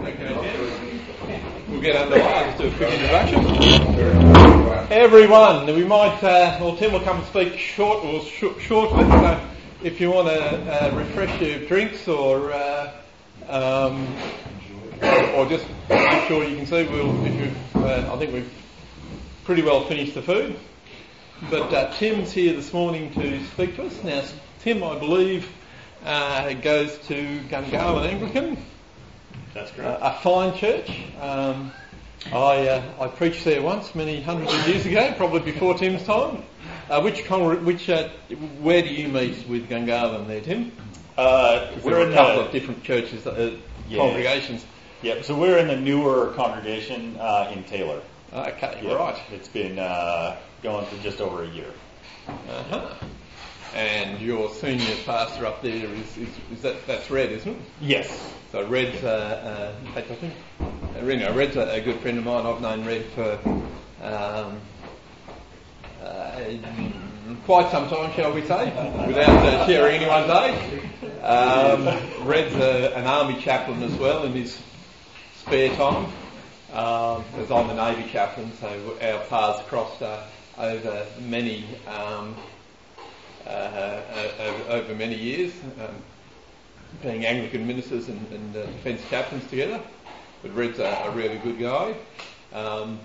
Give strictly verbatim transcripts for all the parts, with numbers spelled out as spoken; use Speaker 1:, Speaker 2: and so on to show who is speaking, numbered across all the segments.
Speaker 1: We'll get underway. Let's do a quick introduction. Everyone, we might, uh, well, Tim will come and speak short or sh- shortly. So if you want to uh, refresh your drinks or uh, um, or just make sure you can see, we'll, if you've, uh, I think we've pretty well finished the food. But uh, Tim's here this morning to speak to us. Now, Tim, I believe, uh, goes to Gungahlin Anglican. That's correct. Uh, a fine church. Um, I uh, I preached there once, many hundreds of years ago, probably before Tim's time. Uh, which con- which uh, where do you meet with Gungahlin there, Tim?
Speaker 2: Uh, we're in
Speaker 1: a couple
Speaker 2: the,
Speaker 1: of different churches, uh,
Speaker 2: yeah.
Speaker 1: congregations.
Speaker 2: Yeah, so we're in the newer congregation uh, in Taylor.
Speaker 1: Okay,
Speaker 2: yeah,
Speaker 1: right.
Speaker 2: It's been uh, going for just over a year.
Speaker 1: Uh-huh. And your senior pastor up there is, is, is that that's Red, isn't it?
Speaker 2: Yes.
Speaker 1: So Red's, uh, uh, in fact, I think, uh, you know, Red's a, a good friend of mine. I've known Red for um, uh, quite some time, shall we say, without uh, sharing anyone's age. Um, Red's a, an army chaplain as well in his spare time, um, as I'm a Navy chaplain, so our paths crossed uh, over many um, uh, uh, over many years. Um, being Anglican ministers and, and uh, defence chaplains together. But Red's a, a really good guy. Um,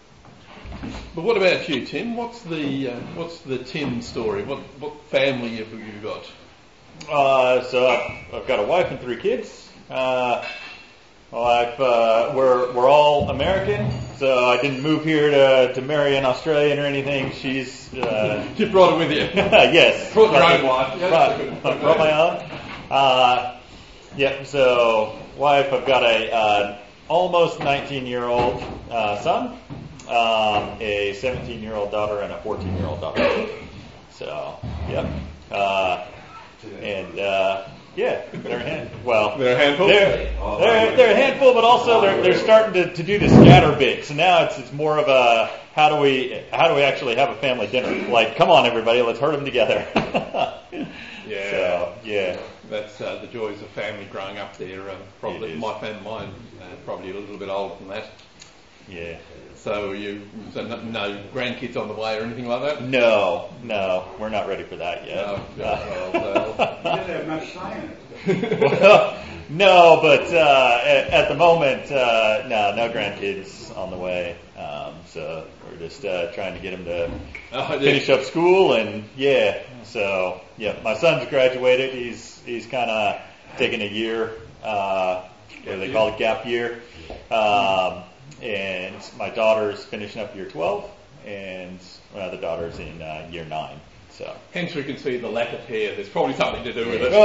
Speaker 1: but what about you, Tim? What's the uh, what's the Tim story? What what family have you got?
Speaker 2: Uh, so I've, I've got a wife and three kids. Uh, my wife, uh, we're we're all American, so I didn't move here to to marry an Australian or anything. She's uh,
Speaker 1: you brought her with you.
Speaker 2: Yes,
Speaker 1: brought your own wife. Yeah,
Speaker 2: brought, brought my own. Uh, yeah, so wife, I've got a uh, almost nineteen-year-old uh, son, um, a seventeen-year-old daughter, and a fourteen-year-old daughter. So, yep. Uh, and uh, yeah, they're a hand. Well,
Speaker 1: they're a handful.
Speaker 2: They're, they're, they're a handful, but also they're they're starting to, to do the scatter bit. So now it's it's more of a how do we how do we actually have a family dinner? Like, come on, everybody, let's herd them together.
Speaker 1: Yeah,
Speaker 2: so, yeah.
Speaker 1: That's uh, the joys of family growing up there. Uh, probably my family, mine, uh, probably a little bit older than that.
Speaker 2: Yeah.
Speaker 1: So you, so no, no grandkids on the way or anything like that?
Speaker 2: No, no, we're not ready for that yet.
Speaker 1: No, well, well.
Speaker 3: You didn't have much sign in it.
Speaker 2: Well, no, but uh, at, at the moment, uh, no, no grandkids on the way. Um, so we're just uh, trying to get them to oh, finish up school, and yeah. So yeah, my son's graduated. He's he's kind of taking a year. Uh, what do they call it? Gap year. Um, and my daughter's finishing up year twelve, and my other daughter's in uh, year nine. So
Speaker 1: hence we can see the lack of hair. There's probably something to do with it.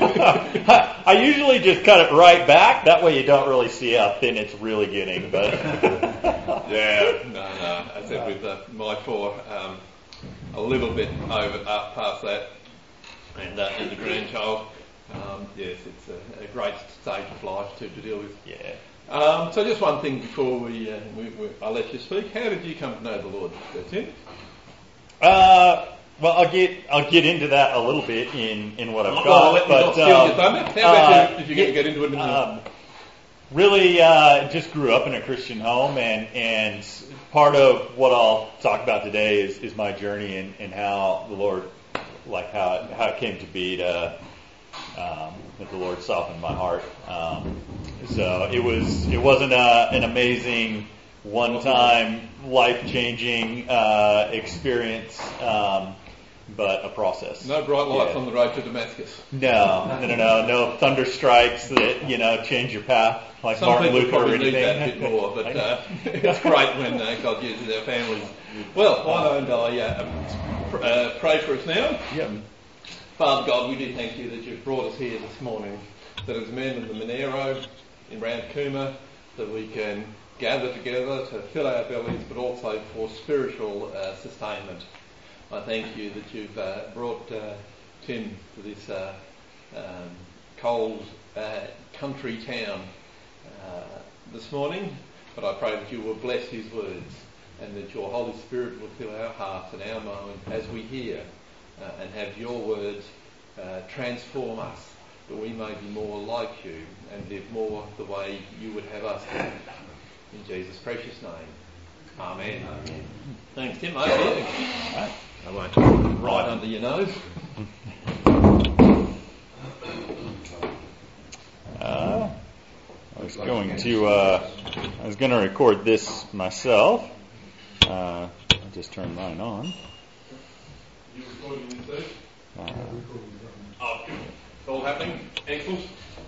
Speaker 2: I usually just cut it right back. That way you don't really see how thin it's really getting. But
Speaker 1: yeah, no, no. I said with uh, my four, um, a little bit over up past that, and uh, and the grandchild. Um, yes, it's a, a great stage of life to, to deal with.
Speaker 2: Yeah.
Speaker 1: Um, so just one thing before we, uh, we, we I'll let you speak. How did you come to know the Lord, Tim?
Speaker 2: Uh. Well, I'll get I'll get into that a little bit in, in what I've got.
Speaker 1: Well, let me
Speaker 2: but,
Speaker 1: not steal
Speaker 2: um,
Speaker 1: your thunder. How about
Speaker 2: uh,
Speaker 1: you, if you're going to get into it? In the
Speaker 2: um, really, uh, just grew up in a Christian home, and and part of what I'll talk about today is, is my journey and, and how the Lord, like how how it came to be to um, that the Lord softened my heart. Um, so it was it wasn't a, an amazing one-time life-changing uh, experience. Um, But a process.
Speaker 1: No bright lights
Speaker 2: yeah.
Speaker 1: on the road to Damascus.
Speaker 2: No, no, no, no, no thunder strikes that you know change your path like
Speaker 1: Some
Speaker 2: Martin
Speaker 1: people
Speaker 2: Luther
Speaker 1: probably
Speaker 2: or anything.
Speaker 1: need that a bit more, but uh, it's great when uh, God uses our families. Well, why don't I uh, uh, pray for us now?
Speaker 2: Yep.
Speaker 1: Father God, we do thank you that you've brought us here this morning, that as men of the Monero in Round Cooma, that we can gather together to fill our bellies, but also for spiritual uh, sustainment. I thank you that you've uh, brought uh, Tim to this uh, um, cold uh, country town uh, this morning, but I pray that you will bless his words and that your Holy Spirit will fill our hearts and our mind as we hear uh, and have your words uh, transform us that we may be more like you and live more the way you would have us live. In Jesus' precious name. Amen. Amen. Thanks, Tim. Over to you. I won't right under your nose.
Speaker 2: Uh, I was going to uh, I was going to record this myself. Uh, I just turned mine on.
Speaker 1: You recording this too?
Speaker 2: Uh,
Speaker 1: Oh, it's all happening. Excellent.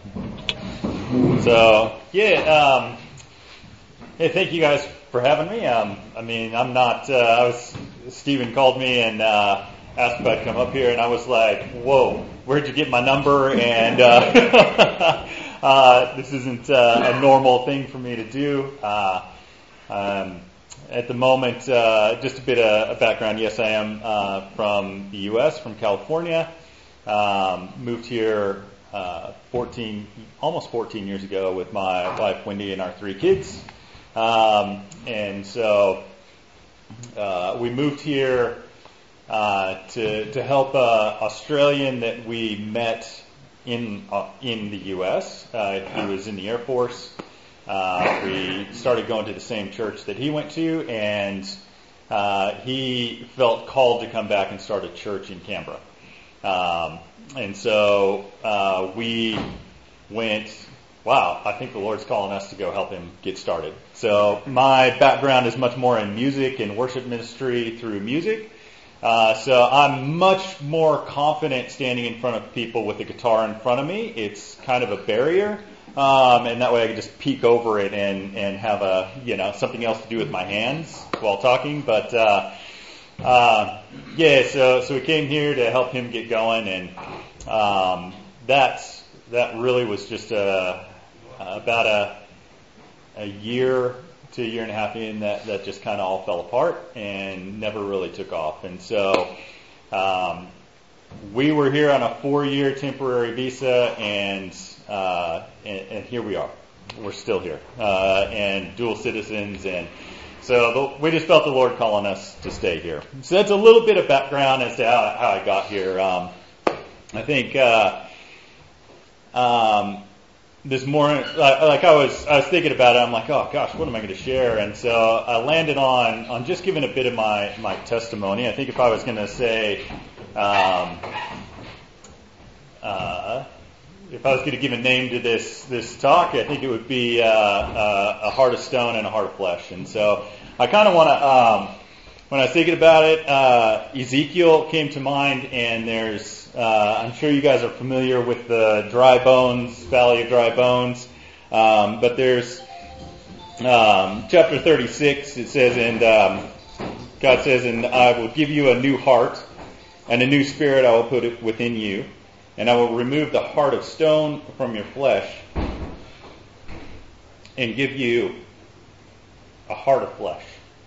Speaker 2: So yeah, um, hey, thank you guys for having me. Um, I mean, I'm not. Uh, I was. Stephen called me and uh, asked if I'd come up here, and I was like, "Whoa, where'd you get my number?" And uh, uh, this isn't uh, a normal thing for me to do. Uh, um, at the moment, uh, just a bit of a background. Yes, I am uh, from the U S, from California. Um, moved here uh, fourteen, almost fourteen years ago with my wife Wendy and our three kids. Um, and so uh, we moved here uh, to to help an Australian that we met in uh, in the U S. Uh, he was in the Air Force. Uh, we started going to the same church that he went to, and uh, he felt called to come back and start a church in Canberra. Um, and so uh, we went, wow, I think the Lord's calling us to go help him get started. So my background is much more in music and worship ministry through music. Uh, so I'm much more confident standing in front of people with a guitar in front of me. It's kind of a barrier. Um, and that way I can just peek over it and, and have a, you know, something else to do with my hands while talking. But, uh, uh, yeah, so, so we came here to help him get going, and, um, that's, that really was just, a, about a, a year to a year and a half in that, that just kind of all fell apart and never really took off. And so, um, we were here on a four-year temporary visa, and, uh, and, and here we are. We're still here, uh, and dual citizens, and so the, we just felt the Lord calling us to stay here. So that's a little bit of background as to how, how I got here. Um, I think, uh, um, this morning, like, like I was, I was thinking about it. I'm like, oh gosh, what am I going to share? And so I landed on, on just giving a bit of my, my testimony. I think if I was going to say, um, uh, if I was going to give a name to this this talk, I think it would be uh, uh, a heart of stone and a heart of flesh. And so I kind of want to, um, when I was thinking about it, uh, Ezekiel came to mind, and there's, uh, I'm sure you guys are familiar with the dry bones, Valley of Dry Bones, um, but there's um, chapter thirty-six, it says, and um, God says, and I will give you a new heart, and a new spirit I will put it within you. And I will remove the heart of stone from your flesh and give you a heart of flesh.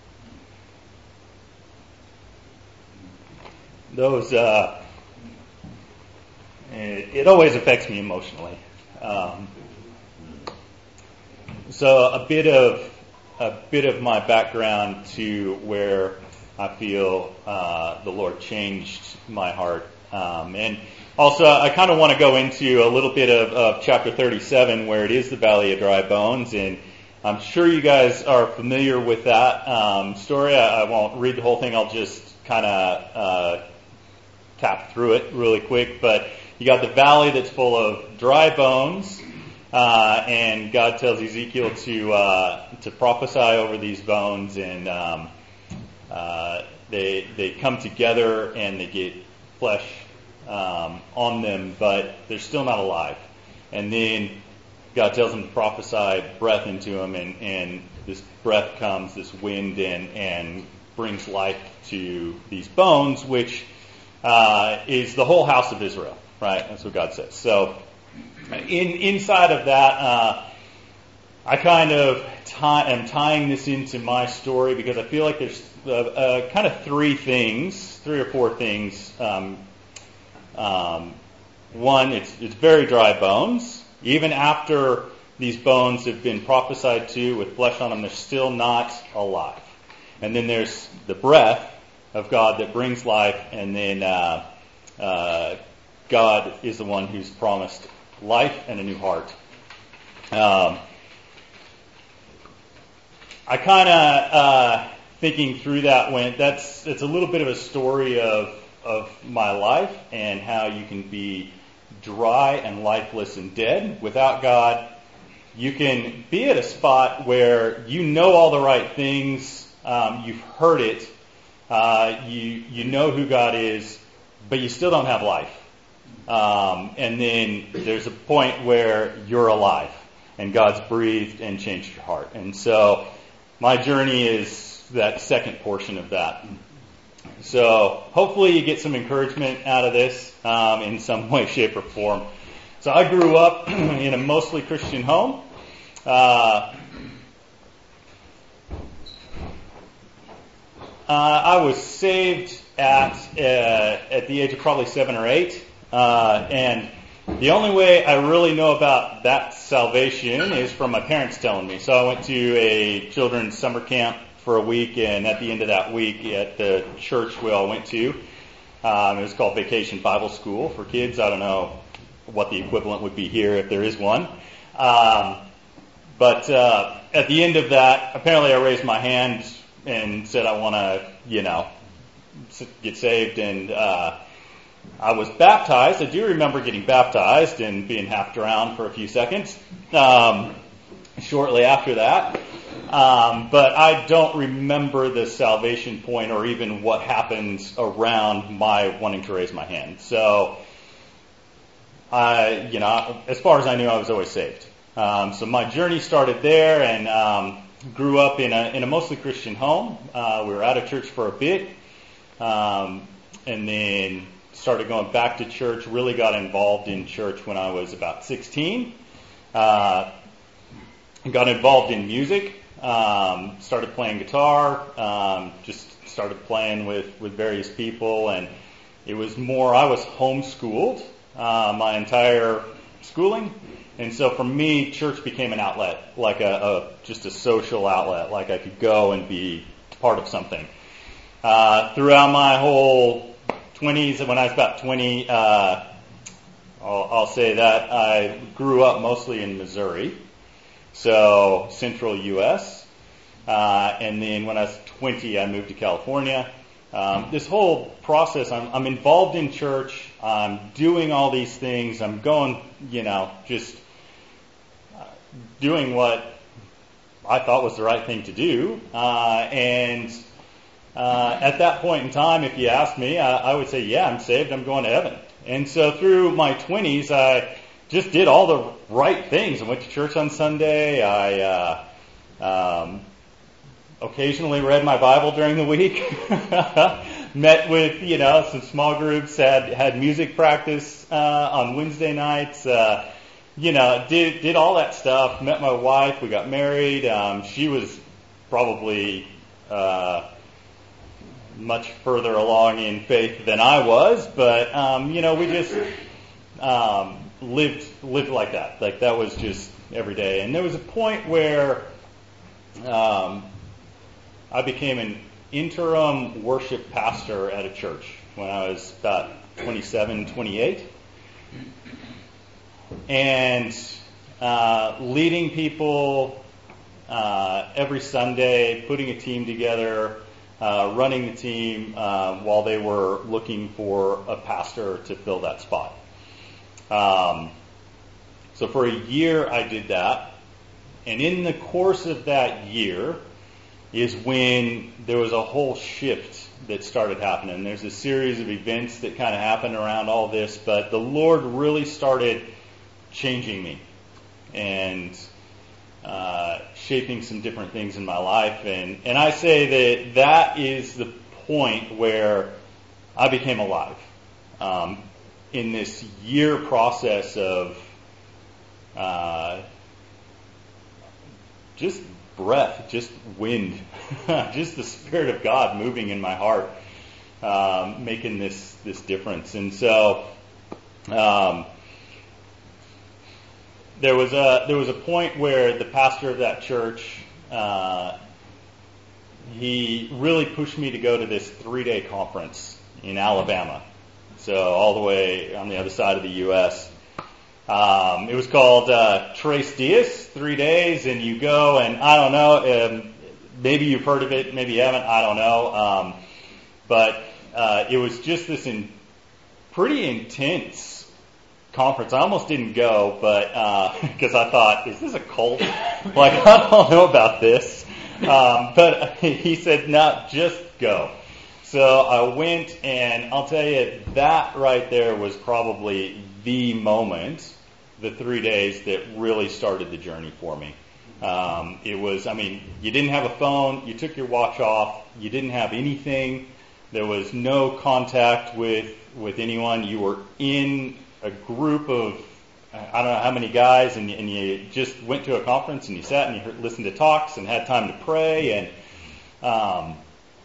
Speaker 2: Those, uh, it, it always affects me emotionally. Um, so a bit of a bit of my background to where I feel uh, the Lord changed my heart, um, and also, I kind of want to go into a little bit of, of chapter thirty-seven, where it is the Valley of Dry Bones, and I'm sure you guys are familiar with that um, story. I, I won't read the whole thing. I'll just kind of uh, tap through it really quick. But you got the valley that's full of dry bones, uh, and God tells Ezekiel to uh, to prophesy over these bones, and um, uh, they they come together and they get flesh Um, on them, but they're still not alive. And then God tells them to prophesy breath into them, and, and this breath comes, this wind, and, and brings life to these bones, which uh, is the whole house of Israel, right? That's what God says. So in inside of that, uh, I kind of tie, am tying this into my story, because I feel like there's uh, uh, kind of three things, three or four things. Um, Um, one, it's, it's very dry bones. Even after these bones have been prophesied to with flesh on them, they're still not alive. And then there's the breath of God that brings life, and then uh, uh, God is the one who's promised life and a new heart. Um, I kind of, uh, thinking through that went, that's, it's a little bit of a story of, of my life and how you can be dry and lifeless and dead without God. You can be at a spot where you know all the right things, um, you've heard it, uh, you, you know who God is, but you still don't have life. Um, and then there's a point where you're alive and God's breathed and changed your heart. And so my journey is that second portion of that. So hopefully you get some encouragement out of this um, in some way, shape, or form. So I grew up in a mostly Christian home. Uh, uh, I was saved at uh, at the age of probably seven or eight. Uh, and the only way I really know about that salvation is from my parents telling me. So I went to a children's summer camp for a week, and at the end of that week at the church we all went to, um, it was called Vacation Bible School for kids. I don't know what the equivalent would be here if there is one. Um, but uh, at the end of that, apparently I raised my hand and said I want to, you know, get saved, and uh, I was baptized. I do remember getting baptized and being half drowned for a few seconds um, shortly after that. Um, but I don't remember the salvation point or even what happens around my wanting to raise my hand. So, I, you know, as far as I knew, I was always saved. Um, so my journey started there, and um, grew up in a in a mostly Christian home. Uh, we were out of church for a bit, um, and then started going back to church. Really got involved in church when I was about sixteen. Uh, got involved in music. Um, started playing guitar, um, just started playing with, with various people, and it was more, I was homeschooled uh, my entire schooling, and so for me, church became an outlet, like a, a just a social outlet, like I could go and be part of something. Uh, throughout my whole twenties, when I was about twenty, uh, I'll, I'll say that I grew up mostly in Missouri. So central U S Uh, and then when I was twenty, I moved to California. Um, this whole process, I'm, I'm involved in church. I'm doing all these things. I'm going, you know, just uh, doing what I thought was the right thing to do. Uh, and uh, at that point in time, if you asked me, I, I would say, yeah, I'm saved. I'm going to heaven. And so through my twenties, I just did all the right things. I went to church on Sunday. I uh, um, occasionally read my Bible during the week. Met with, you know, some small groups. Had had music practice uh, on Wednesday nights. Uh, you know, did did all that stuff. Met my wife. We got married. Um, she was probably uh, much further along in faith than I was, but um, you know, we just. Um, lived lived like that. Like that was just every day. And there was a point where um, I became an interim worship pastor at a church when I was about twenty-seven, twenty-eight. And uh, leading people uh, every Sunday, putting a team together, uh, running the team uh, while they were looking for a pastor to fill that spot. Um, so for a year I did that, and in the course of that year is when there was a whole shift that started happening. There's a series of events that kind of happened around all this, but the Lord really started changing me and uh, shaping some different things in my life, and, and I say that that is the point where I became alive. Um, in this year process of uh, just breath, just wind, just the Spirit of God moving in my heart, um, making this this difference. And so um, there was a there was a point where the pastor of that church uh, he really pushed me to go to this three-day conference in Alabama. So all the way on the other side of the U S Um, it was called uh, Tres Dias, three days, and you go, and I don't know, um, maybe you've heard of it, maybe you haven't, I don't know. Um, but uh, it was just this in pretty intense conference. I almost didn't go, but because uh, I thought, is this a cult? Like, I don't know about this. Um, but he said, no, just go. So I went, and I'll tell you, that right there was probably the moment, the three days that really started the journey for me. Um, it was, I mean, you didn't have a phone, you took your watch off, you didn't have anything, there was no contact with, with anyone, you were in a group of, I don't know how many guys, and, and you just went to a conference, and you sat and you heard, listened to talks and had time to pray, and um,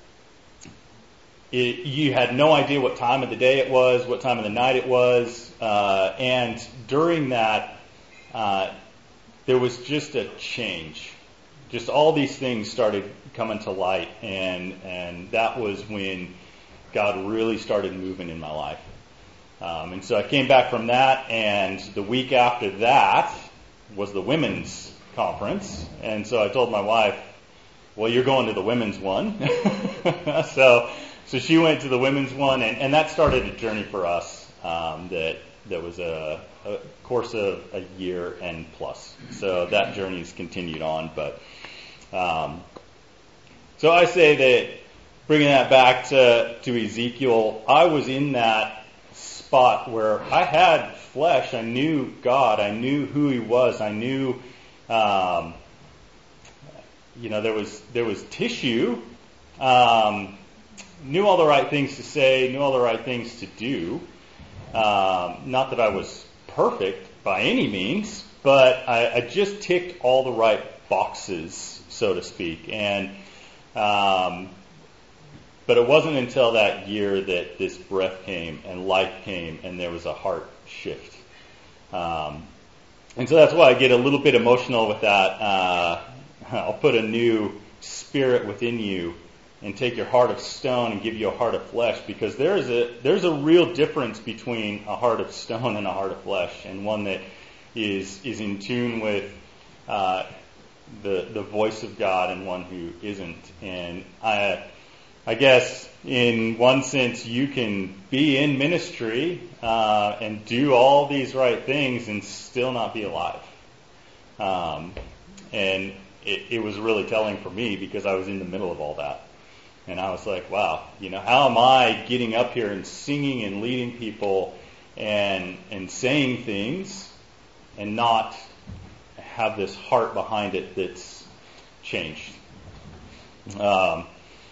Speaker 2: it, you had no idea what time of the day it was, what time of the night it was, uh, and during that, uh, there was just a change. Just all these things started coming to light, and and that was when God really started moving in my life. Um, and so I came back from that, and the week after that was the women's conference. And so I told my wife, well, you're going to the women's one. so so she went to the women's one, and, and that started a journey for us um, that that was a, a course of a year and plus. So that journey's continued on. But um, so I say that, bringing that back to, to Ezekiel, I was in that spot where I had flesh. I knew God. I knew who He was. I knew, um, you know, there was there was tissue. Um, knew all the right things to say. Knew all the right things to do. Um, not that I was perfect by any means, but I, I just ticked all the right boxes, so to speak. And um, But it wasn't until that year that this breath came and life came and there was a heart shift. Um, and so that's why I get a little bit emotional with that. Uh, I'll put a new spirit within you and take your heart of stone and give you a heart of flesh, because there is a there's a real difference between a heart of stone and a heart of flesh, and one that is is in tune with uh, the the voice of God and one who isn't. And I. I guess in one sense you can be in ministry uh, and do all these right things and still not be alive. Um, and it, it was really telling for me, because I was in the middle of all that. And I was like, wow, you know, how am I getting up here and singing and leading people and and saying things and not have this heart behind it that's changed? Um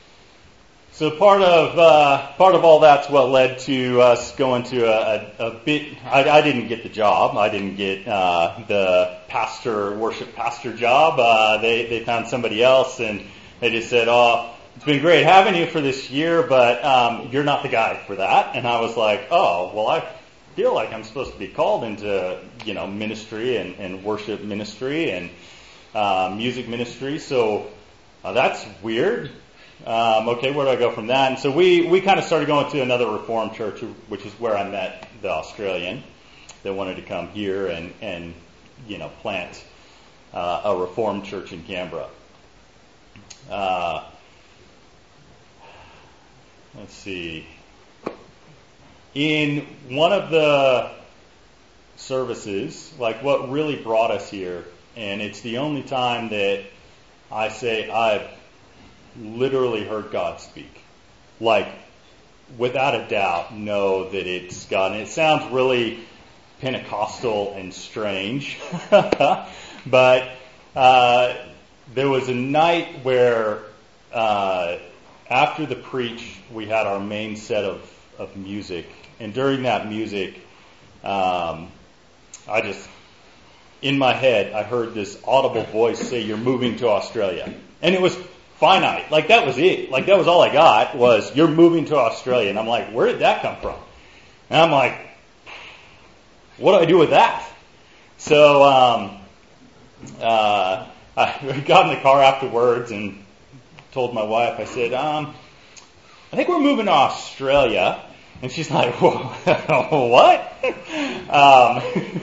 Speaker 2: So part of uh, part of all that's what led to us going to a, a, a bit. I, I didn't get the job. I didn't get uh, the pastor worship pastor job. Uh, they they found somebody else, and they just said, "Oh, it's been great having you for this year, but um, you're not the guy for that." And I was like, "Oh, well, I feel like I'm supposed to be called into you know ministry and, and worship ministry and uh, music ministry. So uh, that's weird." Um, okay, where do I go from that? And so we, we kind of started going to another Reformed church, which is where I met the Australian that wanted to come here and, and you know, plant uh, a Reformed church in Canberra. Uh, let's see. In one of the services, like what really brought us here, and it's the only time that I say I've literally heard God speak. Like, without a doubt, know that it's God. And it sounds really Pentecostal and strange. But uh, there was a night where uh, after the preach, we had our main set of, of music. And during that music, um, I just, in my head, I heard this audible voice say, "You're moving to Australia." And it was finite. Like, that was it. Like, that was all I got was, "You're moving to Australia." And I'm like, where did that come from? And I'm like, what do I do with that? So um, uh, I got in the car afterwards and told my wife, I said, um, I think we're moving to Australia. And she's like, what? um,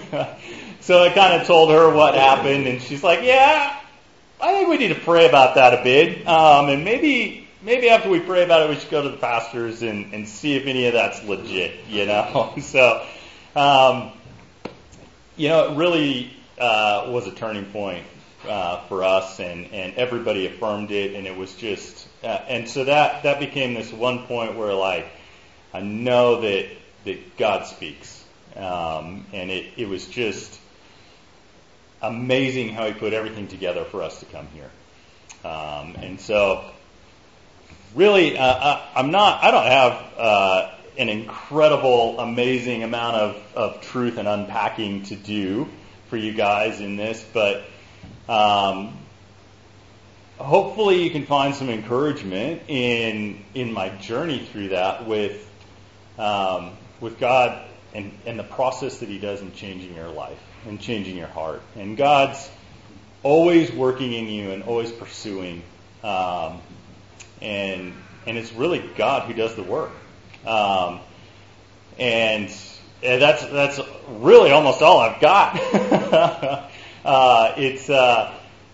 Speaker 2: So I kind of told her what happened, and she's like, yeah, I think we need to pray about that a bit. Um, and maybe maybe after we pray about it, we should go to the pastors and, and see if any of that's legit, you know. So, um, you know, it really uh, was a turning point uh, for us, and, and everybody affirmed it, and it was just, uh, and so that, that became this one point where, like, I know that, that God speaks. Um, and it, it was just amazing how he put everything together for us to come here. Um, and so, really, uh, I, I'm not, I don't have uh, an incredible, amazing amount of, of truth and unpacking to do for you guys in this, but um, hopefully you can find some encouragement in in my journey through that with um, with God. And, and the process that he does in changing your life and changing your heart. And God's always working in you and always pursuing. Um, and and it's really God who does the work. Um, and, and that's that's really almost all I've got. uh, it's uh,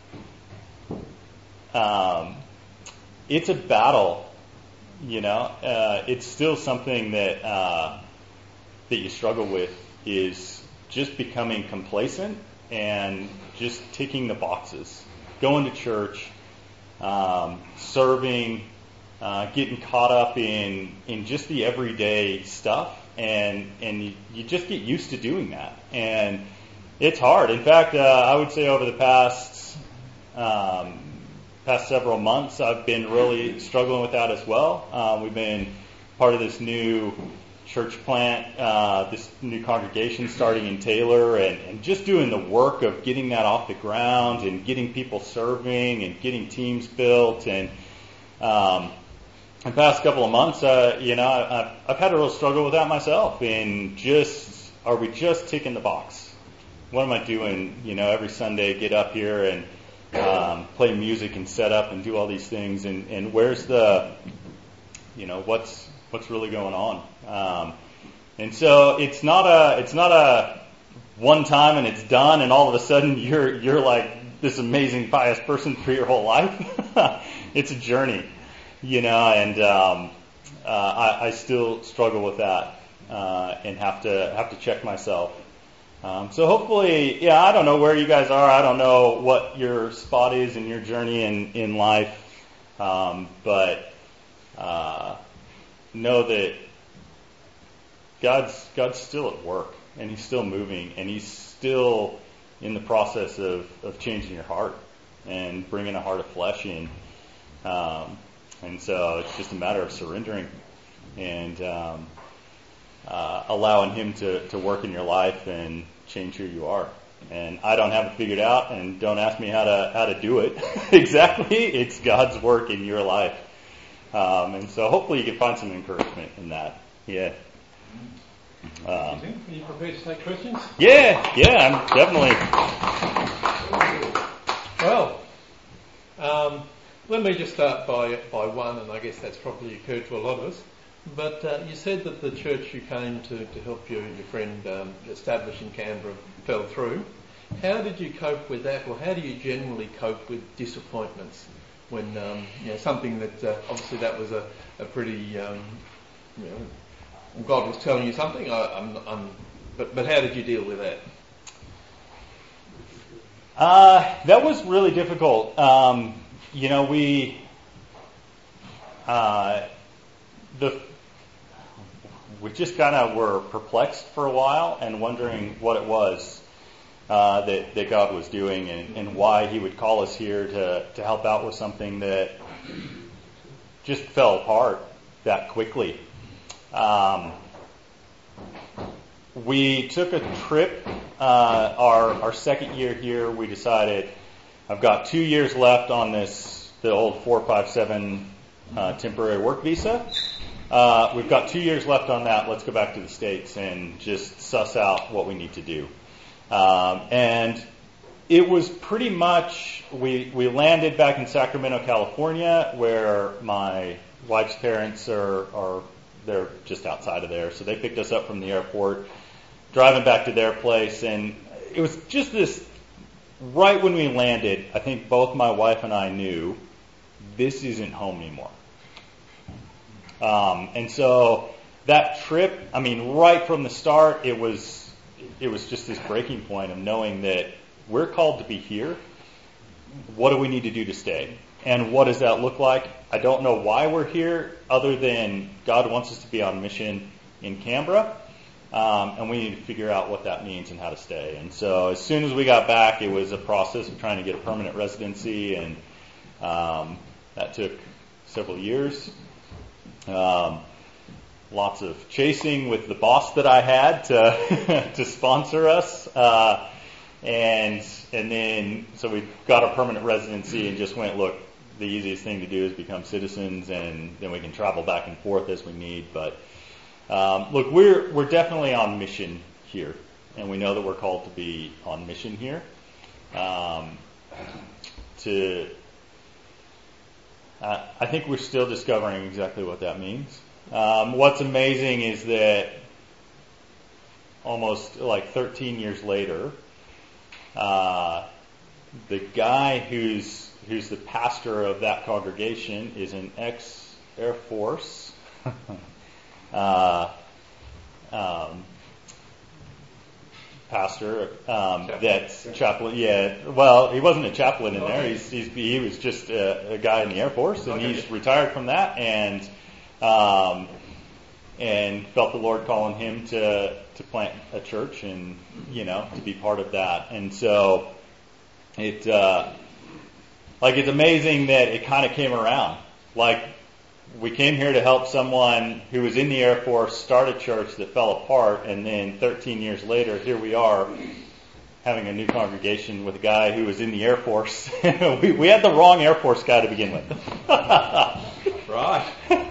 Speaker 2: um, it's a battle, you know. Uh, it's still something that. Uh, that you struggle with is just becoming complacent and just ticking the boxes, going to church, um, serving, uh, getting caught up in in just the everyday stuff, and and you, you just get used to doing that, and it's hard. In fact, uh, I would say over the past um, past several months, I've been really struggling with that as well. Uh, we've been part of this new church plant, uh, this new congregation starting in Taylor, and, and just doing the work of getting that off the ground and getting people serving and getting teams built. And um, the past couple of months, uh, you know, I've, I've had a real struggle with that myself. And just, are we just ticking the box? What am I doing? You know, every Sunday, get up here and um, play music and set up and do all these things. And, and where's the, you know, what's what's really going on? Um, and so it's not a it's not a one time and it's done, and all of a sudden you're you're like this amazing pious person for your whole life. It's a journey, you know, and um, uh, I, I still struggle with that uh, and have to have to check myself. Um, so hopefully, yeah, I don't know where you guys are. I don't know what your spot is in your journey in in life, um, but uh, know that God's God's still at work, and He's still moving, and He's still in the process of, of changing your heart and bringing a heart of flesh in. Um, and so it's just a matter of surrendering and um, uh, allowing Him to, to work in your life and change who you are. And I don't have it figured out, and don't ask me how to how to do it exactly. It's God's work in your life. Um, and so hopefully you can find some encouragement in that. Yeah. Um,
Speaker 1: Are you prepared to take questions?
Speaker 2: Yeah, yeah, I'm definitely.
Speaker 1: Well, um, let me just start by by one, and I guess that's probably occurred to a lot of us. But uh, you said that the church you came to, to help you and your friend um, establish in Canberra fell through. How did you cope with that, or how do you generally cope with disappointments when um, you know something that uh, obviously that was a, a pretty um, you know. God was telling you something, I, I'm, I'm, but, but how did you deal with that?
Speaker 2: Uh, that was really difficult. Um, you know, we, uh, the, we just kind of were perplexed for a while and wondering what it was uh, that, that God was doing and, and why He would call us here to, to help out with something that just fell apart that quickly. Um, we took a trip, uh, our, our second year here, we decided I've got two years left on this, the old four five seven uh, temporary work visa. Uh, we've got two years left on that. Let's go back to the States and just suss out what we need to do. Um, and it was pretty much, we, we landed back in Sacramento, California, where my wife's parents are, are they're just outside of there. So they picked us up from the airport. driving back to their place, and it was just this, right when we landed, I think both my wife and I knew this isn't home anymore. Um, and so that trip, I mean, right from the start, it was it was just this breaking point of knowing that we're called to be here. What do we need to do to stay? And what does that look like? I don't know why we're here, other than God wants us to be on mission in Canberra, um, and we need to figure out what that means and how to stay. And so as soon as we got back, it was a process of trying to get a permanent residency, and um, that took several years. Um, lots of chasing with the boss that I had to to sponsor us, uh, and and then so we got a permanent residency and just went, look, the easiest thing to do is become citizens, and then we can travel back and forth as we need. But um, look, we're we're definitely on mission here, and we know that we're called to be on mission here. Um, to Uh, I think we're still discovering exactly what that means. Um, what's amazing is that almost like thirteen years later, uh, the guy who's who's the pastor of that congregation is an ex-Air Force uh, um, pastor. Um, that's chaplain. Yeah. Well, he wasn't a chaplain in there. He's, he's he was just a, a guy in the Air Force, and he's retired from that, and um, and felt the Lord calling him to to plant a church, and you know, to be part of that. And so it uh, like it's amazing that it kind of came around. Like, we came here to help someone who was in the Air Force start a church that fell apart, and then thirteen years later, here we are having a new congregation with a guy who was in the Air Force. we, we had the wrong Air Force guy to begin with.
Speaker 1: Right.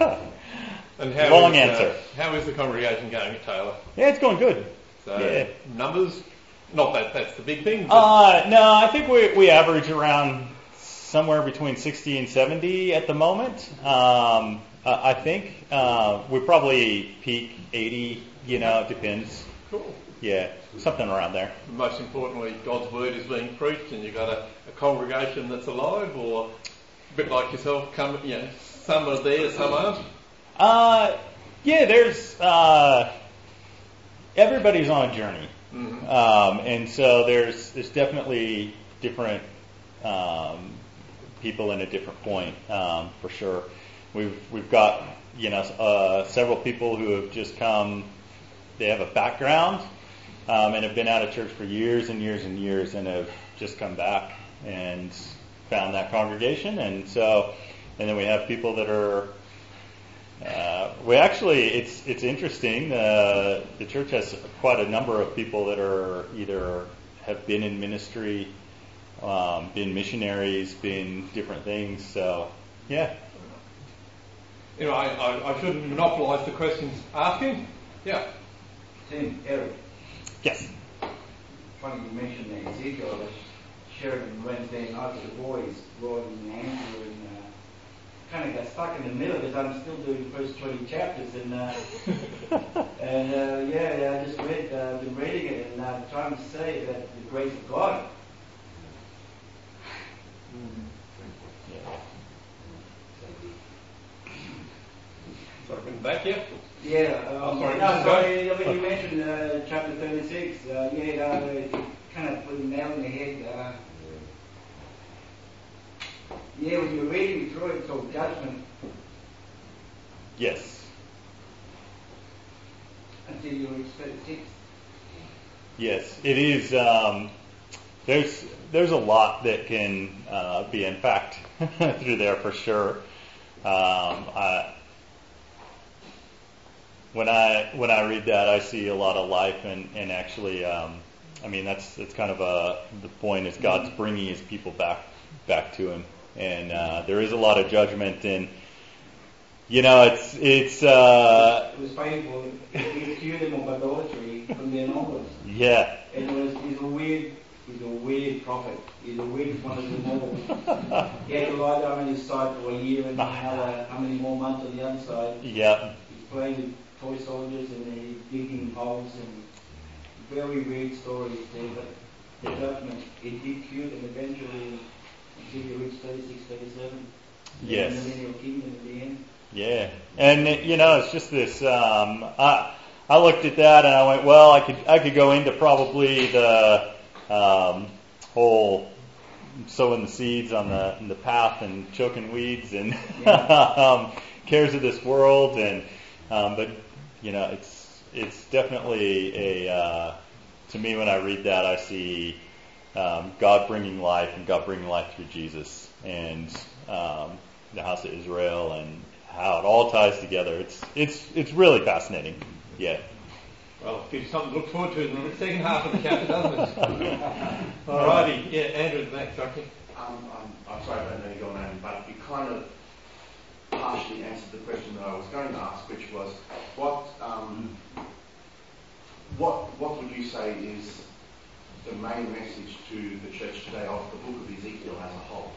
Speaker 1: And how
Speaker 2: Long
Speaker 1: is,
Speaker 2: answer.
Speaker 1: Uh, how is the congregation going at Taylor?
Speaker 2: Yeah, it's going good.
Speaker 1: So
Speaker 2: yeah.
Speaker 1: Numbers, not that that's the big thing. But
Speaker 2: Uh, no, I think we we average around somewhere between sixty and seventy at the moment. Um, uh, I think uh, we probably peak eighty. You know, it depends.
Speaker 1: Cool.
Speaker 2: Yeah, something around there.
Speaker 1: Most importantly, God's word is being preached, and you've got a, a congregation that's alive, or a bit like yourself. Come, you know, some are there, some aren't.
Speaker 2: Uh, yeah, there's uh, everybody's on a journey,
Speaker 1: Mm-hmm.
Speaker 2: um, and so there's there's definitely different um, people in a different point, um, for sure. We've we've got you know uh, several people who have just come. They have a background um, and have been out of church for years and years and years, and have just come back and found that congregation. And so, and then we have people that are. Uh, we actually, it's it's interesting. Uh, the church has quite a number of people that are either have been in ministry, um, been missionaries, been different things. So, yeah.
Speaker 1: You know, I, I, I shouldn't monopolise the questions asking. Yeah.
Speaker 3: Tim, Eric,
Speaker 2: Yes.
Speaker 3: funny you mentioned that Ezekiel. I was sharing Wednesday night with the boys, Rod and Andrew, and uh, kind of got stuck in the middle because I'm still doing the first twenty chapters, and uh, and uh, yeah, yeah, I just read, uh, been reading it, and uh, trying to say that the grace of God.
Speaker 1: Sorry, been back yet?
Speaker 3: Yeah, um,
Speaker 1: Oh, sorry,
Speaker 3: no,
Speaker 1: Mister
Speaker 3: sorry,
Speaker 1: Guy?
Speaker 3: when you mentioned uh, chapter thirty-six, uh, yeah, uh, it kind of put a nail in the head. Uh, yeah, when you're reading through it, it's all judgment
Speaker 2: Yes.
Speaker 3: until you reach thirty-six.
Speaker 2: Yes, it is. Um, there's there's a lot that can uh, be unpacked through there for sure. Um, I, when I when I read that, I see a lot of life, and and actually, um, I mean that's that's kind of a the point is God's bringing His people back back to Him, and uh, there is a lot of judgment, and you know it's it's uh,
Speaker 3: It was painful. He accused them of idolatry from then onwards.
Speaker 2: yeah.
Speaker 3: And it was, he's a weird, he's a weird prophet. He's a weird one of them all. He had to lie down on his side for a year and another, how many more months on the other side.
Speaker 2: Yeah.
Speaker 3: He's playing with toy soldiers and he's digging holes and where we read stories there that the judgment, it did cute, and eventually until you reach thirty-six, thirty-seven,
Speaker 2: yes,
Speaker 3: the millennial kingdom in the end.
Speaker 2: Yeah, and you know, it's just this. Um, I I looked at that and I went, well, I could I could go into probably the um, whole sowing the seeds on the in the path and choking weeds and
Speaker 3: Yeah.
Speaker 2: um, cares of this world, and um, but you know, it's it's definitely a uh, to me when I read that I see um, God bringing life and God bringing life through Jesus and um, the house of Israel and how it all ties together. It's it's it's really fascinating. Yeah.
Speaker 1: Well, it gives something to look forward to in the second half of the chapter, doesn't it? Alrighty. Yeah, Andrew, thanks, Doctor.
Speaker 4: Um, I'm, I'm sorry I don't know your name, but you kind of partially answered the question that I was going to ask, which was, what um, what what would you say is the main message to the church today of the book of Ezekiel as a whole?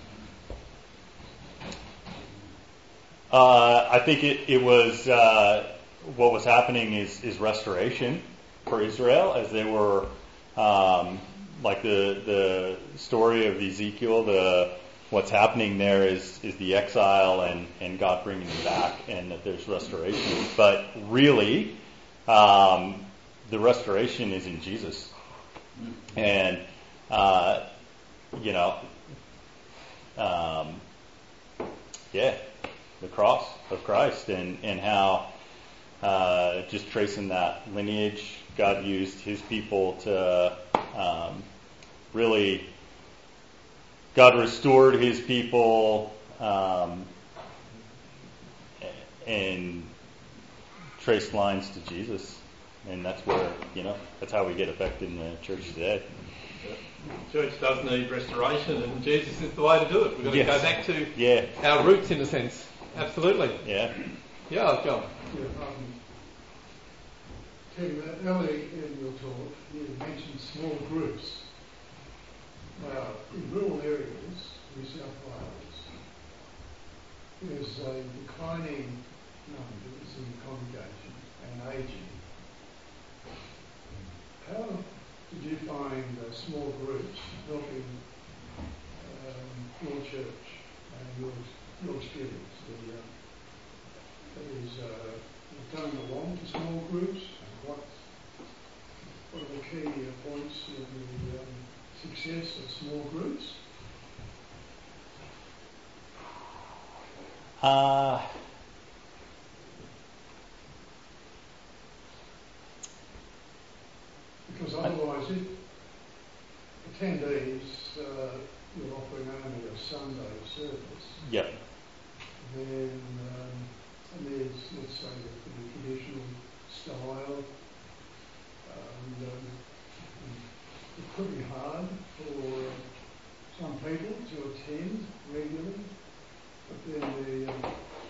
Speaker 2: Uh, I think it, it was uh, what was happening is, is restoration for Israel as they were um, like the the story of Ezekiel. The what's happening there is is the exile and, and God bringing them back, and that there's restoration. But really, um, the restoration is in Jesus, and uh, you know, um, yeah. the cross of Christ and, and how uh, just tracing that lineage, God used his people to um, really, God restored his people um, and traced lines to Jesus. And that's where, you know, that's how we get affected in the church today.
Speaker 1: The church does need restoration, and Jesus is the way to do it. We've got to
Speaker 2: Yes.
Speaker 1: go back to
Speaker 2: Yeah.
Speaker 1: our roots, in a sense. Absolutely.
Speaker 2: Yeah.
Speaker 1: Yeah, John.
Speaker 5: Yeah, um, Tim, uh, early in your talk, you mentioned small groups. Now, in rural areas, New South Wales, there's a declining numbers in the congregation and ageing. How did you find uh, small groups helping um, your church and your, your experience? The, uh, that is, uh, going along to small groups, and what, what are the key uh, points of the um, success of small groups?
Speaker 2: Uh,
Speaker 5: Because otherwise, if attendees, uh, you're offering only a Sunday service,
Speaker 2: yeah.
Speaker 5: then um, and there's, let's say, the, the traditional style, and um, it could be hard for some people to attend regularly, but then the, um,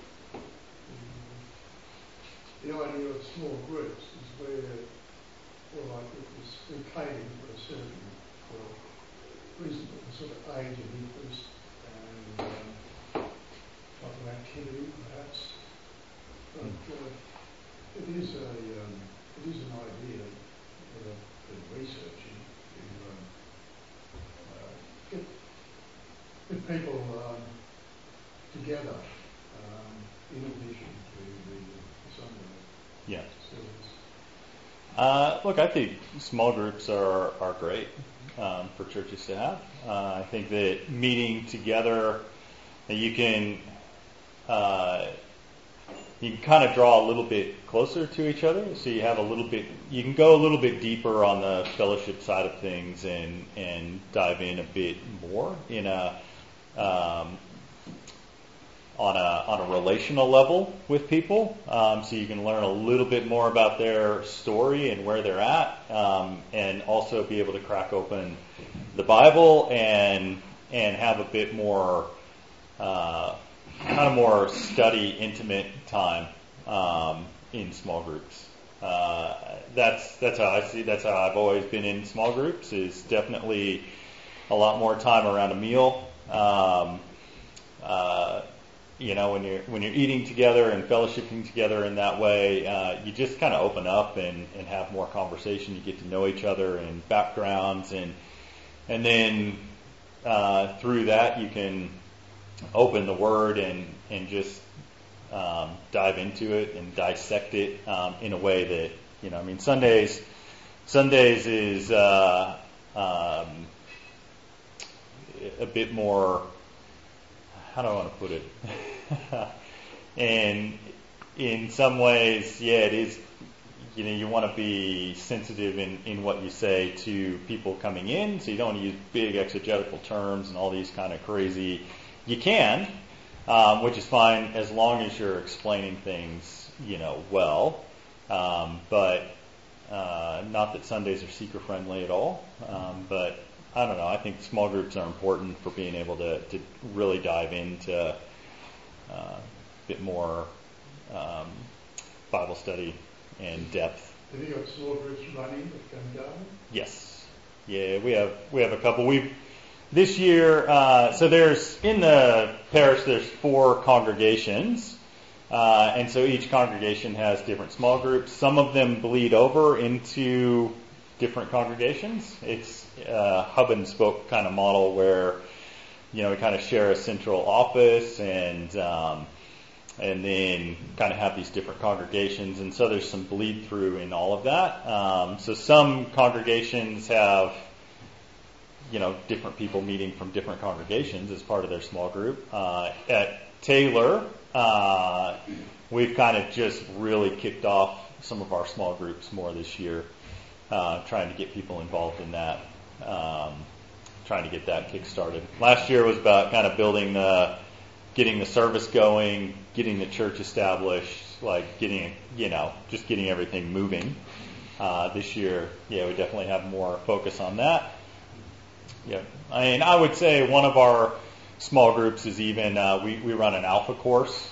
Speaker 5: the, the idea of small groups is where, well, like it was, we're catering for a certain, well, reasonable sort of age of interest and um, type of activity, perhaps. But uh, it is a um, it is an idea that I've been researching to um, uh, get get people um, together um, in addition to the, the Sunday
Speaker 2: Yeah.
Speaker 5: service.
Speaker 2: Uh, look, I think small groups are are great um, for churches to have. Uh, I think that meeting together, that you can uh, you can kind of draw a little bit closer to each other. So you have a little bit, you can go a little bit deeper on the fellowship side of things and and dive in a bit more in a um, on a on a relational level with people, um, so you can learn a little bit more about their story and where they're at, um, and also be able to crack open the Bible and and have a bit more uh, kind of more study, intimate time um, in small groups. Uh, that's that's how I see. That's how I've always been in small groups. Is definitely a lot more time around a meal. Um, uh, you know, when you're when you're eating together and fellowshipping together in that way, uh, you just kind of open up and, and have more conversation. You get to know each other and backgrounds, and and then uh, through that you can open the Word and and just um, dive into it and dissect it um, in a way that, you know, I mean, Sundays Sundays is uh, um, a bit more. How do I want to put it? And in some ways, yeah, it is, you know, you want to be sensitive in, in what you say to people coming in, so you don't want to use big exegetical terms and all these kind of crazy. You can, um, which is fine as long as you're explaining things, you know, well. Um, but uh, not that Sundays are seeker-friendly at all, um, but I don't know. I think small groups are important for being able to, to really dive into uh, a bit more um, Bible study and depth.
Speaker 5: Have you got small groups running at Gundarden?
Speaker 2: Yes. Yeah, we have we have a couple. We've this year. Uh, so there's in the parish there's four congregations, uh, and so each congregation has different small groups. Some of them bleed over into different congregations. It's a hub and spoke kind of model where, you know, we kind of share a central office and um, and then kind of have these different congregations. And so there's some bleed through in all of that. Um, so some congregations have, you know, different people meeting from different congregations as part of their small group. Uh, at Taylor, uh, we've kind of just really kicked off some of our small groups more this year. Uh, trying to get people involved in that, um, trying to get that kick-started. Last year was about kind of building the, getting the service going, getting the church established, like getting, you know, just getting everything moving. Uh, this year, yeah, we definitely have more focus on that. Yeah, I mean, I would say one of our small groups is even, uh, we, we run an alpha course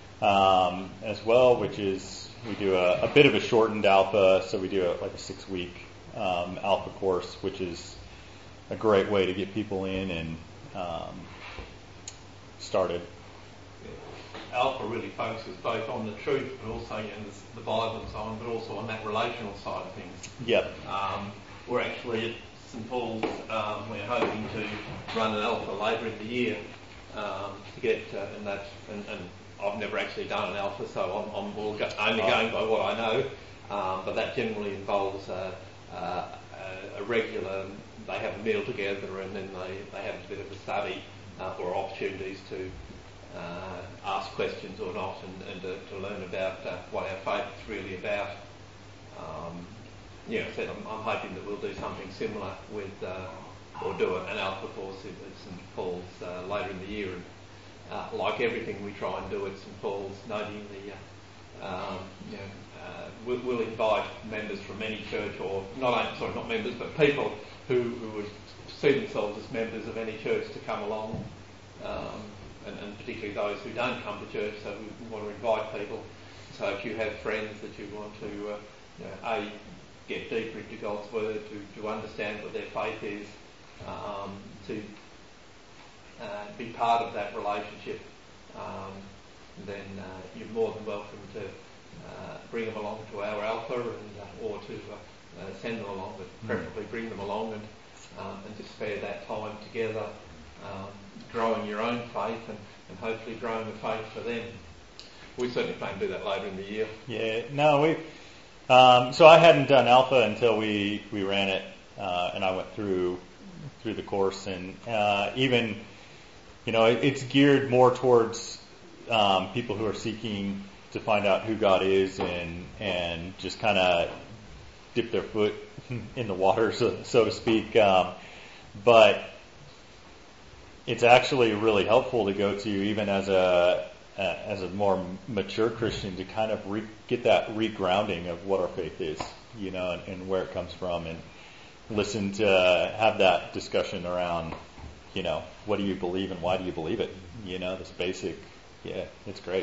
Speaker 2: um, as well, which is, we do a, a bit of a shortened alpha, so we do a, like a six-week um, alpha course, which is a great way to get people in and um, started.
Speaker 1: Yeah. Alpha really focuses both on the truth, but also, you know, the Bible and so on, but also on that relational side of things.
Speaker 2: Yep.
Speaker 1: Um, we're actually at Saint Paul's. Um, we're hoping to run an alpha later in the year um, to get, uh, and that's and. and I've never actually done an alpha, so I'm, I'm all go, only going by what I know. Um, but that generally involves uh, uh, a regular, they have a meal together and then they, they have a bit of a study uh, or opportunities to uh, ask questions or not and, and to, to learn about uh, what our faith is really about. Um, yeah, I said I'm, I'm hoping that we'll do something similar with, uh, or do an alpha course at Saint Paul's uh, later in the year. And, Uh, like everything we try and do at Saint Paul's, noting the, uh, um, you know, uh, we'll, we'll invite members from any church, or not only, sorry, not members, but people who, who would see themselves as members of any church to come along, um, and, and particularly those who don't come to church. So we, we want to invite people. So if you have friends that you want to, uh, you know, a get deeper into God's Word, to, to understand what their faith is, um, to Uh, be part of that relationship, um, then uh, you're more than welcome to uh, bring them along to our alpha, and, uh, or to uh, uh, send them along, but preferably bring them along and um, and to spare that time together, um, growing your own faith and, and hopefully growing the faith for them. We certainly plan to do that later in the year.
Speaker 2: Yeah, no, we. Um, so I hadn't done alpha until we we ran it, uh, and I went through through the course, and uh, even. You know, it, it's geared more towards um, people who are seeking to find out who God is and and just kind of dip their foot in the water, so, so to speak. Um, but it's actually really helpful to go to, even as a uh, as a more mature Christian, to kind of re- get that regrounding of what our faith is, you know, and, and where it comes from, and listen to uh, have that discussion around. You know, what do you believe and why do you believe it? You know, this basic, yeah, it's great.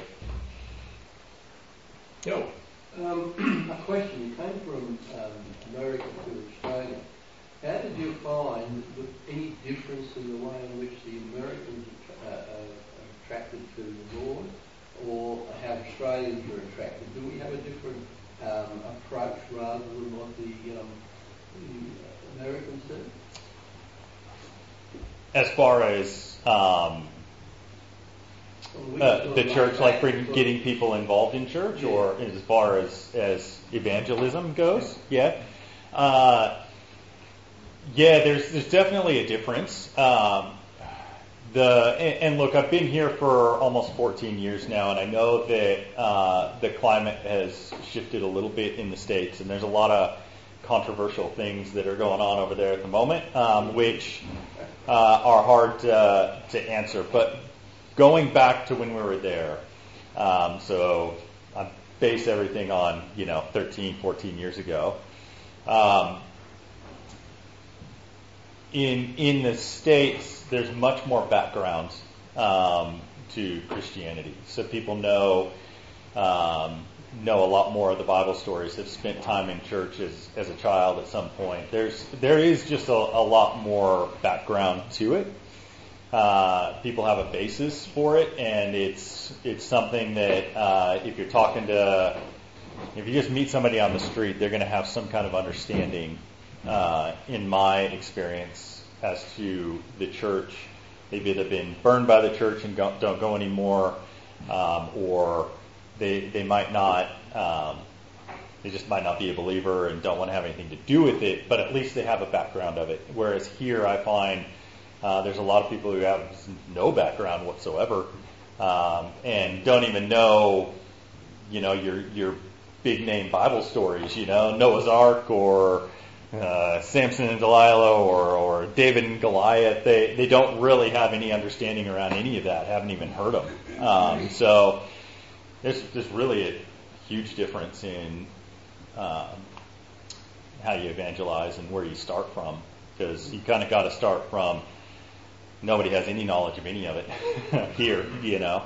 Speaker 1: Yo.
Speaker 6: Um, a question. You came from um, America to Australia. How did you find any difference in the way in which the Americans uh, are attracted to the Lord Australians are attracted? Do we have a different um, approach rather than what the, um, the Americans do?
Speaker 2: As far as um, uh, the church, like bring, getting people involved in church, yeah. Or as far as, as evangelism goes, yeah. Uh, yeah, there's there's definitely a difference. Um, the and, and look, I've been here for almost fourteen years now, and I know that uh, the climate has shifted a little bit in the States, and there's a lot of controversial things that are going on over there at the moment, um, which uh, are hard to, to answer. But going back to when we were there, um, so I base everything on, you know, thirteen, fourteen years ago. Um, in in the States, there's much more background um, to Christianity, so people know um, know a lot more of the Bible stories. Have spent time in church as as a child at some point. There's there is just a, a lot more background to it. Uh, people have a basis for it, and it's it's something that uh, if you're talking to if you just meet somebody on the street, they're going to have some kind of understanding. Uh, in my experience, as to the church, they've either been burned by the church and go, don't go anymore, um, or they they might not, um, they just might not be a believer and don't want to have anything to do with it. But at least they have a background of it. Whereas here, I find uh, there's a lot of people who have no background whatsoever um, and don't even know, you know, your your big name Bible stories. You know, Noah's Ark or Uh, Samson and Delilah or, or David and Goliath. They they don't really have any understanding around any of that, haven't even heard of them. Um, so there's, there's really a huge difference in um, how you evangelize and where you start from, because you kind of got to start from nobody has any knowledge of any of it here, you know.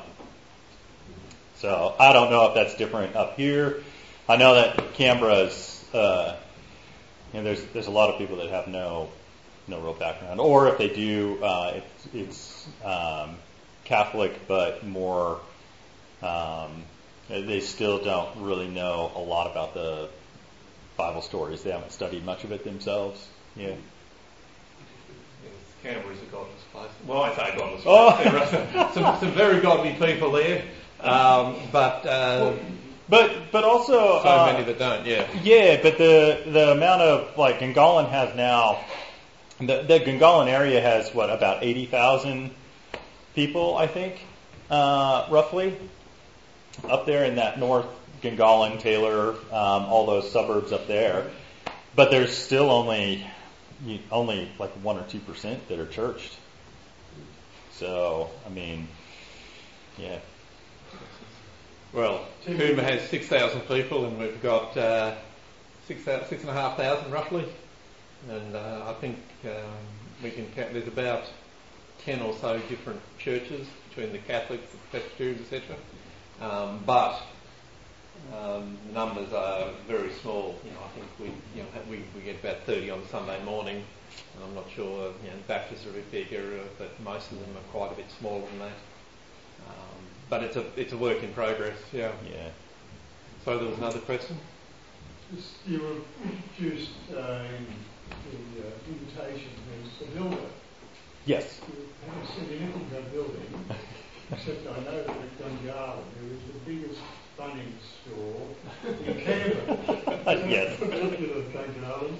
Speaker 2: So I don't know if that's different up here. I know that Canberra's uh, You know, there's there's a lot of people that have no no real background, or if they do, uh, it's, it's um, Catholic, but more um, they still don't really know a lot about the Bible stories. They haven't studied much of it themselves. Yeah.
Speaker 1: Canberra's a godless place. Well, I say godless place. Oh. There are some, some, some very godly people there, um, but. Uh,
Speaker 2: well, But but also
Speaker 1: so
Speaker 2: uh,
Speaker 1: many that don't, yeah.
Speaker 2: Yeah, but the the amount of like Gungahlin has now, the the Gungahlin area has what about eighty thousand people, I think, uh, roughly, up there in that North Gungahlin, Taylor, um, all those suburbs up there. But there's still only only like one or two percent that are churched. So I mean, yeah.
Speaker 1: Well, Coombe has six thousand people, and we've got uh, six six and a half thousand roughly, and uh, I think um, we can count. There's about ten or so different churches between the Catholics, the Presbyterians, et cetera. Um, but um, the numbers are very small. You know, I think we you know we, we get about thirty on Sunday morning, and I'm not sure. You know, Baptists are a bit bigger, but most of them are quite a bit smaller than that. Um, But it's a it's a work in progress, yeah.
Speaker 2: Yeah.
Speaker 1: So there was another question?
Speaker 5: Just, you were introduced uh, in the uh, invitation as a builder.
Speaker 2: Yes.
Speaker 5: You haven't said anything about building, except I know that at Gungahlin there is the biggest Bunnings store in Canberra.
Speaker 2: Yes.
Speaker 5: Particular Gungahlin.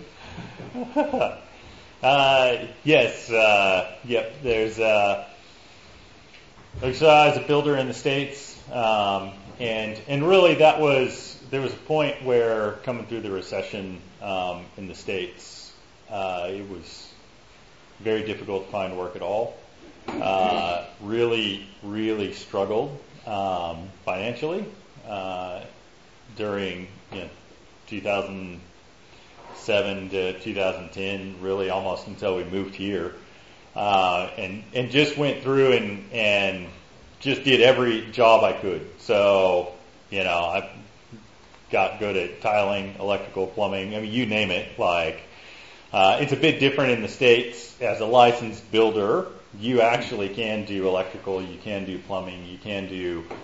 Speaker 2: uh, yes. Uh, yep. There's. Uh, So I was a builder in the States, um, and and really that was there was a point where coming through the recession um, in the States, uh, it was very difficult to find work at all. Uh, really, really struggled um, financially uh, during you know, two thousand seven to two thousand ten, really almost until we moved here. Uh, and, and just went through and, and just did every job I could. So, you know, I got good at tiling, electrical, plumbing, I mean, you name it. Like, uh, it's a bit different in the States. As a licensed builder, you actually can do electrical, you can do plumbing, you can do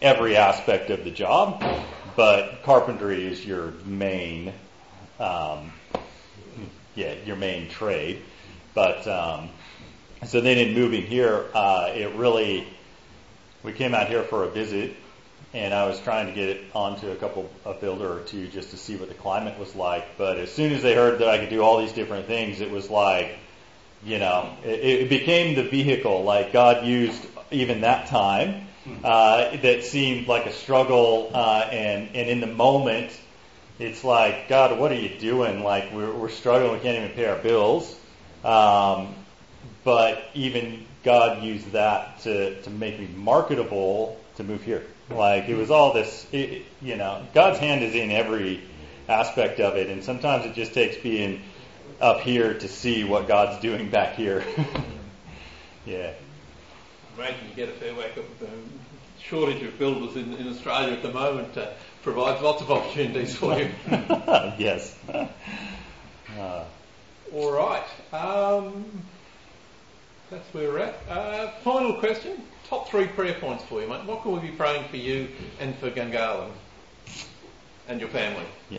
Speaker 2: every aspect of the job, but carpentry is your main, um, yeah, your main trade. But um, so then in moving here, uh, it really, we came out here for a visit, and I was trying to get it onto a couple, a builder or two just to see what the climate was like. But as soon as they heard that I could do all these different things, it was like, you know, it, it became the vehicle. Like God used even that time uh, that seemed like a struggle, uh, and and in the moment, it's like, God, what are you doing? Like we're we're struggling, we can't even pay our bills. Um, but even God used that to to make me marketable to move here. Like it was all this, it, you know, God's hand is in every aspect of it, and sometimes it just takes being up here to see what God's doing back here. Yeah.
Speaker 1: I imagine you get a fair whack of the shortage of builders in, in Australia at the moment. Uh, provides lots of opportunities for you.
Speaker 2: Yes. Uh,
Speaker 1: All right. Um, that's where we're at. Uh, final question. Top three prayer points for you, mate. What can we be praying for you and for Gungahlin and your family?
Speaker 2: Yeah.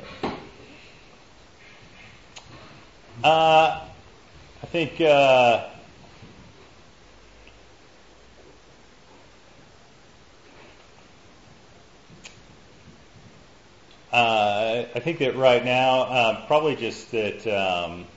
Speaker 2: Uh, I think uh, uh, I think that right now, uh, probably just that um,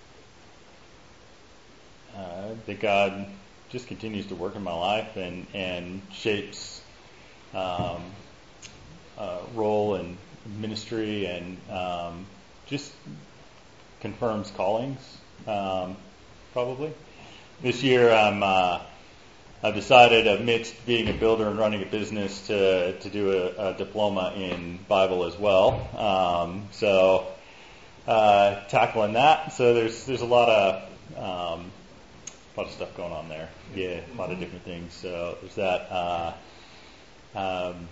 Speaker 2: uh, that God just continues to work in my life and and shapes um, uh, role and ministry and um, just confirms callings. Um, probably this year, I'm uh, I've decided amidst being a builder and running a business to to do a, a diploma in Bible as well. Um, so uh, tackling that. So there's there's a lot of um, a lot of stuff going on there. Yeah, a lot of different things. So there's that. Uh, um,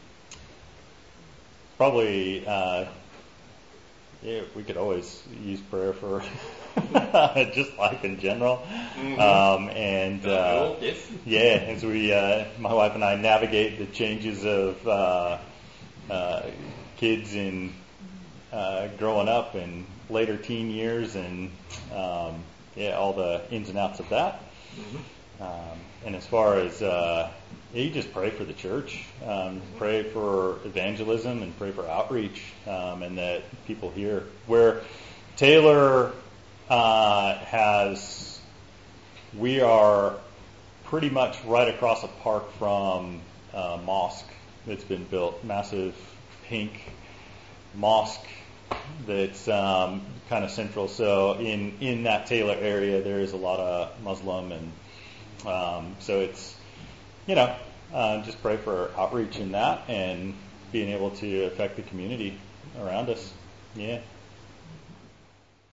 Speaker 2: probably, uh, yeah, we could always use prayer for just life in general. Mm-hmm. Um, and uh,
Speaker 1: yes.
Speaker 2: yeah, as we, uh, my wife and I navigate the changes of uh, uh, kids in uh, growing up and later teen years and um, yeah, all the ins and outs of that. Mm-hmm. Um, and as far as, uh, yeah, you just pray for the church, um, pray for evangelism and pray for outreach, um, and that people hear. Where Taylor uh, has, we are pretty much right across a park from a mosque that's been built, massive pink mosque that's um, kind of central. So in, in that Taylor area, there is a lot of Muslim, and um, so it's, you know, uh, just pray for outreach in that and being able to affect the community around us. Yeah.